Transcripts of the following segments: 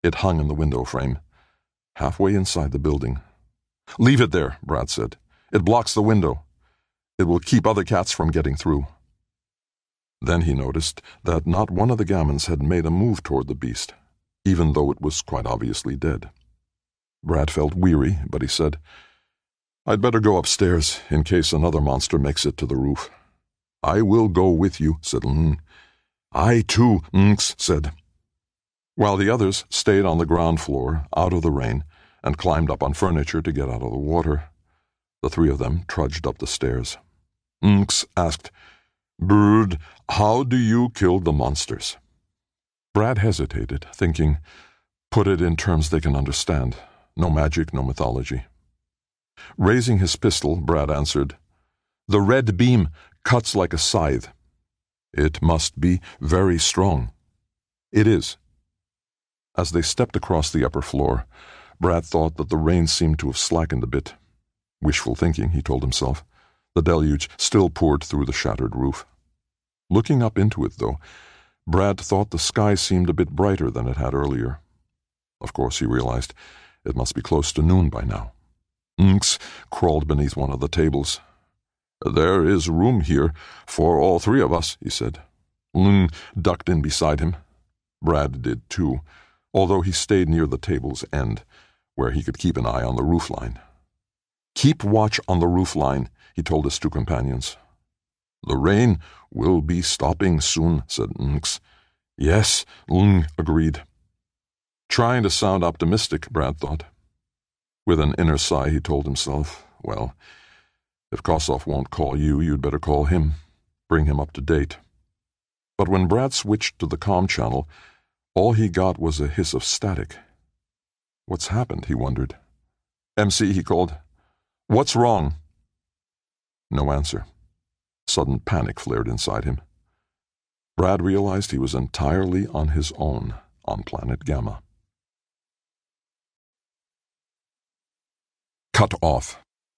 It hung in the window frame, halfway inside the building. "Leave it there," Brad said. "It blocks the window. It will keep other cats from getting through." Then he noticed that not one of the gammons had made a move toward the beast, even though it was quite obviously dead. Brad felt weary, but he said, "I'd better go upstairs in case another monster makes it to the roof." "I will go with you," said Lung. "I too," Nks said. While the others stayed on the ground floor, out of the rain, and climbed up on furniture to get out of the water, the three of them trudged up the stairs. Nks asked, "Brood, how do you kill the monsters?" Brad hesitated, thinking, put it in terms they can understand. No magic, no mythology. Raising his pistol, Brad answered, "The red beam cuts like a scythe." "It must be very strong." "It is." As they stepped across the upper floor, Brad thought that the rain seemed to have slackened a bit. Wishful thinking, he told himself. The deluge still poured through the shattered roof. Looking up into it, though, Brad thought the sky seemed a bit brighter than it had earlier. Of course, he realized it must be close to noon by now. Nks crawled beneath one of the tables. "There is room here for all three of us," he said. Lung ducked in beside him. Brad did too, although he stayed near the table's end, where he could keep an eye on the roofline. "Keep watch on the roofline," he told his two companions. "The rain will be stopping soon," said Nks. "Yes," Lung agreed. Trying to sound optimistic, Brad thought. With an inner sigh, he told himself, well, if Kossoff won't call you, you'd better call him. Bring him up to date. But when Brad switched to the comm channel, all he got was a hiss of static. What's happened, he wondered. "MC," he called. "What's wrong?" No answer. Sudden panic flared inside him. Brad realized he was entirely on his own on planet Gamma. Cut off.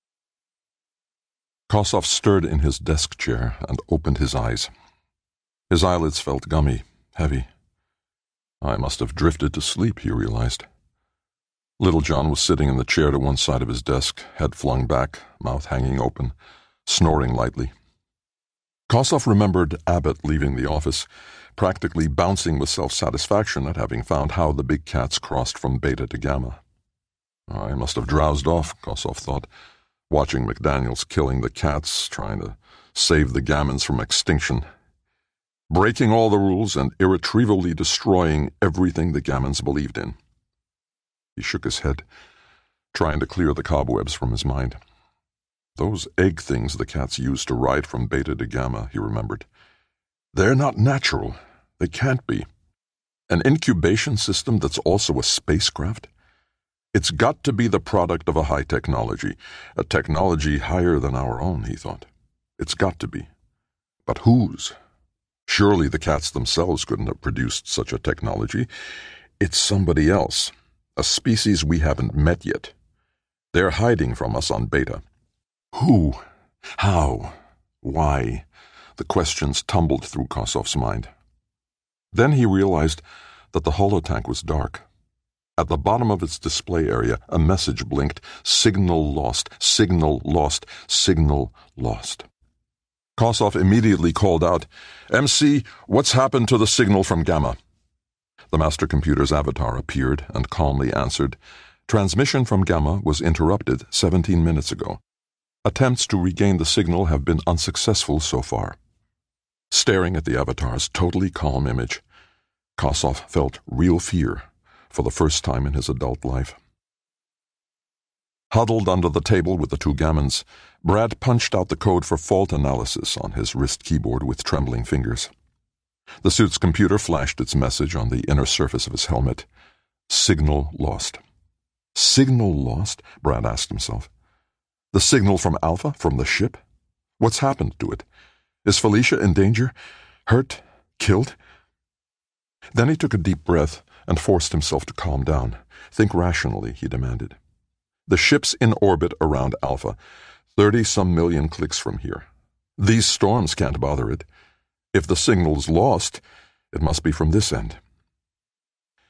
Kossoff stirred in his desk chair and opened his eyes. His eyelids felt gummy, heavy. I must have drifted to sleep, he realized. Littlejohn was sitting in the chair to one side of his desk, head flung back, mouth hanging open, snoring lightly. Kossoff remembered Abbott leaving the office, practically bouncing with self-satisfaction at having found how the big cats crossed from Beta to Gamma. I must have drowsed off, Kossoff thought, watching McDaniels killing the cats, trying to save the gammons from extinction, breaking all the rules and irretrievably destroying everything the gammons believed in. He shook his head, trying to clear the cobwebs from his mind. Those egg things the cats used to ride from Beta to Gamma, he remembered. They're not natural. They can't be. An incubation system that's also a spacecraft? It's got to be the product of a high technology, a technology higher than our own, he thought. It's got to be. But whose? Surely the cats themselves couldn't have produced such a technology. It's somebody else, a species we haven't met yet. They're hiding from us on Beta. Who? How? Why? The questions tumbled through Kossoff's mind. Then he realized that the holotank was dark. At the bottom of its display area, a message blinked, "Signal lost, signal lost, signal lost." Kossoff immediately called out, "MC, what's happened to the signal from Gamma?" The master computer's avatar appeared and calmly answered, "Transmission from Gamma was interrupted 17 minutes ago. Attempts to regain the signal have been unsuccessful so far." Staring at the avatar's totally calm image, Kossoff felt real fear for the first time in his adult life. Huddled under the table with the two gammons, Brad punched out the code for fault analysis on his wrist keyboard with trembling fingers. The suit's computer flashed its message on the inner surface of his helmet. Signal lost. Signal lost? Brad asked himself. The signal from Alpha? From the ship? What's happened to it? Is Felicia in danger? Hurt? Killed? Then he took a deep breath and forced himself to calm down. Think rationally, he demanded. The ship's in orbit around Alpha, 30-some million clicks from here. These storms can't bother it. If the signal's lost, it must be from this end.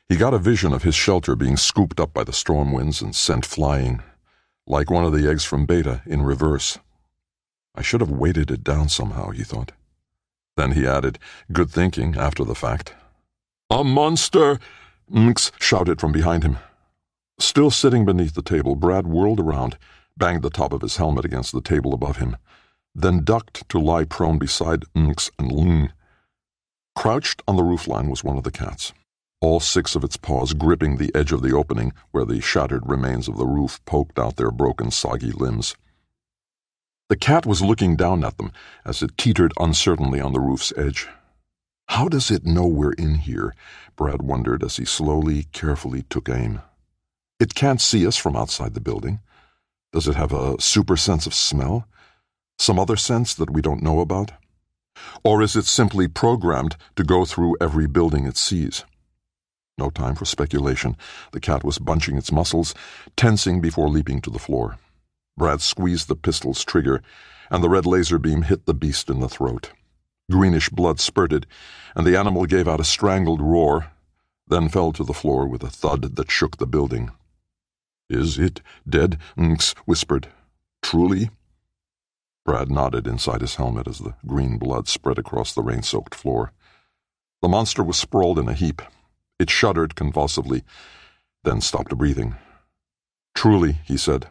He got a vision of his shelter being scooped up by the storm winds and sent flying, like one of the eggs from Beta in reverse. I should have weighted it down somehow, he thought. Then he added, good thinking after the fact. "A monster!" Nks shouted from behind him. Still sitting beneath the table, Brad whirled around, banged the top of his helmet against the table above him, then ducked to lie prone beside Nks and Ling. Crouched on the roofline was one of the cats, all 6 of its paws gripping the edge of the opening where the shattered remains of the roof poked out their broken, soggy limbs. The cat was looking down at them as it teetered uncertainly on the roof's edge. How does it know we're in here? Brad wondered as he slowly, carefully took aim. It can't see us from outside the building. Does it have a super sense of smell? Some other sense that we don't know about? Or is it simply programmed to go through every building it sees? No time for speculation. The cat was bunching its muscles, tensing before leaping to the floor. Brad squeezed the pistol's trigger, and the red laser beam hit the beast in the throat. Greenish blood spurted, and the animal gave out a strangled roar, then fell to the floor with a thud that shook the building. "Is it dead?" Nks whispered. "Truly?" Brad nodded inside his helmet as the green blood spread across the rain-soaked floor. The monster was sprawled in a heap. It shuddered convulsively, then stopped breathing. "Truly," he said.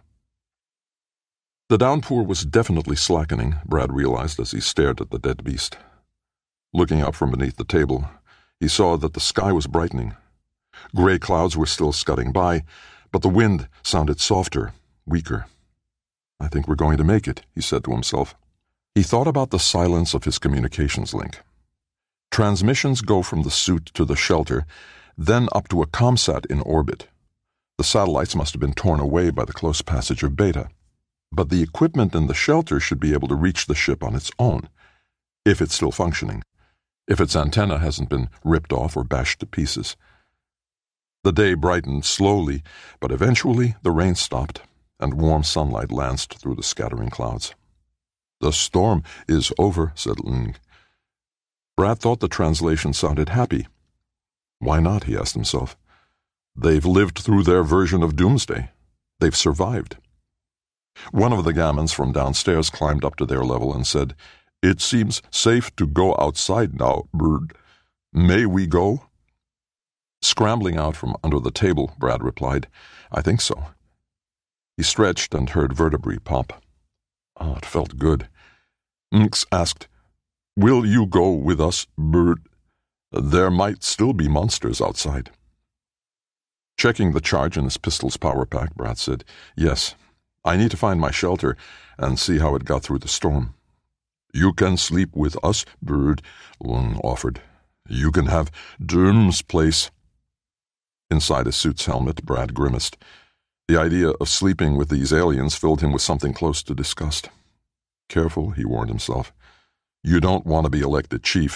The downpour was definitely slackening, Brad realized as he stared at the dead beast. Looking up from beneath the table, he saw that the sky was brightening. Gray clouds were still scudding by, but the wind sounded softer, weaker. "I think we're going to make it," he said to himself. He thought about the silence of his communications link. Transmissions go from the suit to the shelter, then up to a ComSat in orbit. The satellites must have been torn away by the close passage of Beta. But the equipment in the shelter should be able to reach the ship on its own, if it's still functioning, if its antenna hasn't been ripped off or bashed to pieces. The day brightened slowly, but eventually the rain stopped, and warm sunlight lanced through the scattering clouds. "The storm is over," said Ling. Brad thought the translation sounded happy. Why not, he asked himself. They've lived through their version of doomsday. They've survived. One of the gamins from downstairs climbed up to their level and said, "It seems safe to go outside now, Bird. May we go?" Scrambling out from under the table, Brad replied, "I think so." He stretched and heard vertebrae pop. Oh, it felt good. Nks asked, "Will you go with us, Bird? There might still be monsters outside." Checking the charge in his pistol's power pack, Brad said, "Yes. I need to find my shelter and see how it got through the storm." "You can sleep with us, Bird," Lung offered. "You can have Durm's place." Inside his suit's helmet, Brad grimaced. The idea of sleeping with these aliens filled him with something close to disgust. Careful, he warned himself. You don't want to be elected chief.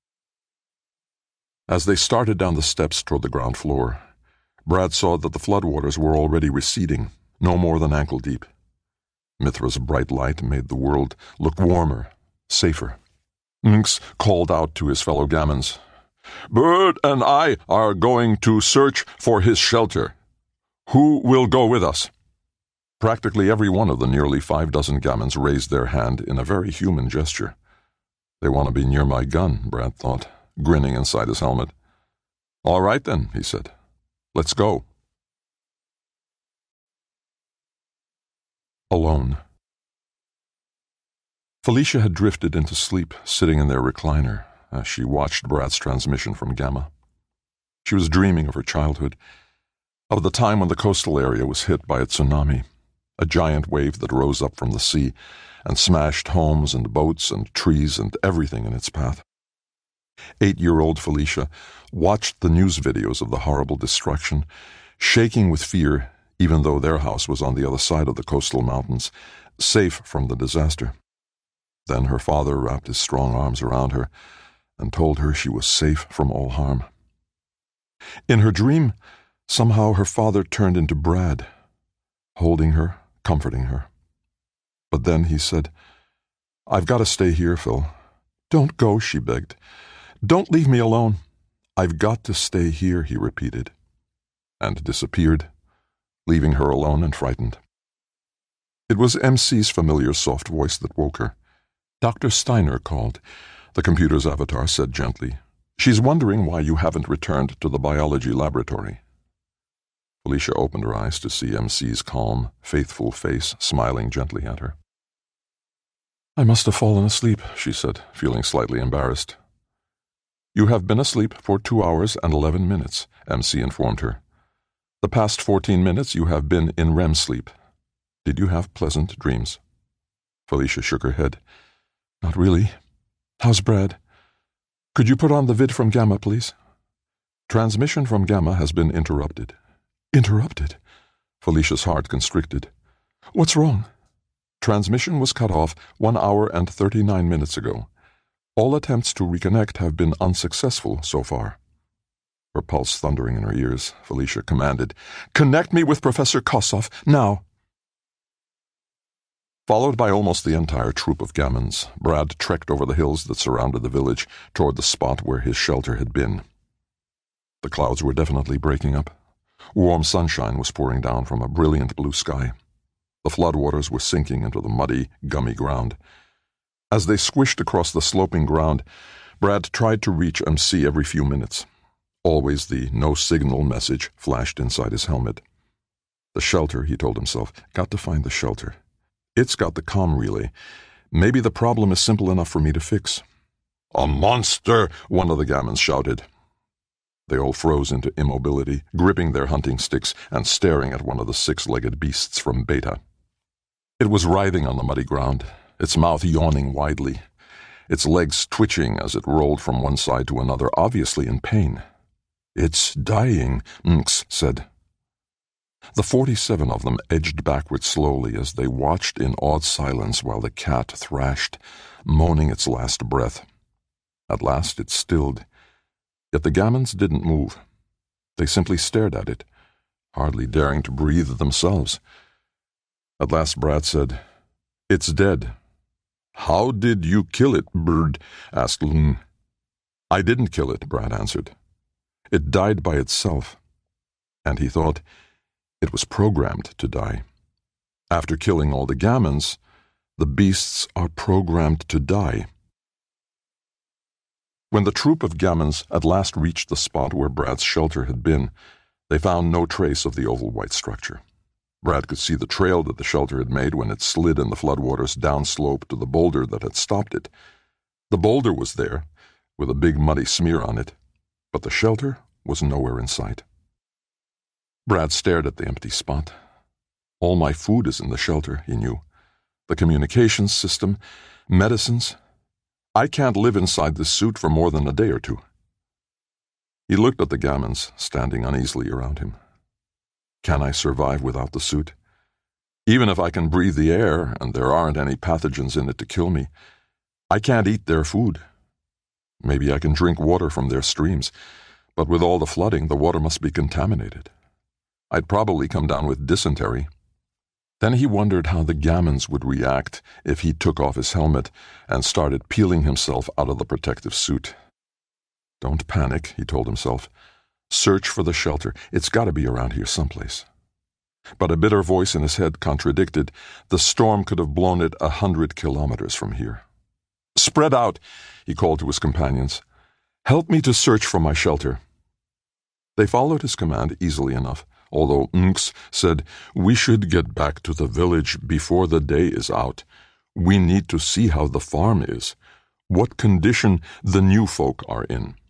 As they started down the steps toward the ground floor, Brad saw that the floodwaters were already receding, no more than ankle-deep. Mithra's bright light made the world look warmer, safer. Nks called out to his fellow gamins, "Bird and I are going to search for his shelter. Who will go with us?" Practically every one of the nearly 6 gamins raised their hand in a very human gesture. They want to be near my gun, Brad thought, grinning inside his helmet. "All right then," he said. "Let's go." Alone. Felicia had drifted into sleep, sitting in their recliner, as she watched Brad's transmission from Gamma. She was dreaming of her childhood, of the time when the coastal area was hit by a tsunami, a giant wave that rose up from the sea and smashed homes and boats and trees and everything in its path. 8-year-old Felicia watched the news videos of the horrible destruction, shaking with fear even though their house was on the other side of the coastal mountains, safe from the disaster. Then her father wrapped his strong arms around her and told her she was safe from all harm. In her dream, somehow her father turned into Brad, holding her, comforting her. But then he said, "I've got to stay here, Phil." "Don't go," she begged. "Don't leave me alone. I've got to stay here, he repeated, and disappeared, leaving her alone and frightened. It was MC's familiar soft voice that woke her. Dr. Steiner called, the computer's avatar said gently. She's wondering why you haven't returned to the biology laboratory. Felicia opened her eyes to see MC's calm, faithful face smiling gently at her. I must have fallen asleep, she said, feeling slightly embarrassed. You have been asleep for 2 hours and 11 minutes, MC informed her. The past 14 minutes you have been in REM sleep. Did you have pleasant dreams? Felicia shook her head. Not really. How's Brad? Could you put on the vid from Gamma, please? Transmission from Gamma has been interrupted. Interrupted? Felicia's heart constricted. What's wrong? Transmission was cut off 1 hour and 39 minutes ago. All attempts to reconnect have been unsuccessful so far. Her pulse thundering in her ears, Felicia commanded, Connect me with Professor Kossoff, now! Followed by almost the entire troop of gamins, Brad trekked over the hills that surrounded the village toward the spot where his shelter had been. The clouds were definitely breaking up. Warm sunshine was pouring down from a brilliant blue sky. The floodwaters were sinking into the muddy, gummy ground. As they squished across the sloping ground, Brad tried to reach MC every few minutes. Always the no-signal message flashed inside his helmet. The shelter, he told himself, got to find the shelter. It's got the comm relay. Maybe the problem is simple enough for me to fix. A monster! One of the gamins shouted. They all froze into immobility, gripping their hunting sticks and staring at one of the 6-legged beasts from Beta. It was writhing on the muddy ground, its mouth yawning widely, its legs twitching as it rolled from one side to another, obviously in pain. It's dying, Nks said. The 47 of them edged backward slowly as they watched in awed silence while the cat thrashed, moaning its last breath. At last it stilled, yet the gamins didn't move. They simply stared at it, hardly daring to breathe themselves. At last Brad said, It's dead. How did you kill it, bird? Asked Lung. I didn't kill it, Brad answered. It died by itself. And he thought, it was programmed to die. After killing all the gamins, the beasts are programmed to die. When the troop of gamins at last reached the spot where Brad's shelter had been, they found no trace of the oval white structure. Brad could see the trail that the shelter had made when it slid in the floodwaters downslope to the boulder that had stopped it. The boulder was there, with a big muddy smear on it, but the shelter was nowhere in sight. Brad stared at the empty spot. All my food is in the shelter, he knew. The communications system, medicines. I can't live inside this suit for more than a day or two. He looked at the gamins standing uneasily around him. Can I survive without the suit? Even if I can breathe the air and there aren't any pathogens in it to kill me, I can't eat their food. Maybe I can drink water from their streams, but with all the flooding, the water must be contaminated. I'd probably come down with dysentery. Then he wondered how the gamins would react if he took off his helmet and started peeling himself out of the protective suit. Don't panic, he told himself. Search for the shelter. It's got to be around here someplace. But a bitter voice in his head contradicted. The storm could have blown it 100 kilometers from here. Spread out, he called to his companions. Help me to search for my shelter. They followed his command easily enough, although Nks said, We should get back to the village before the day is out. We need to see how the farm is, what condition the new folk are in.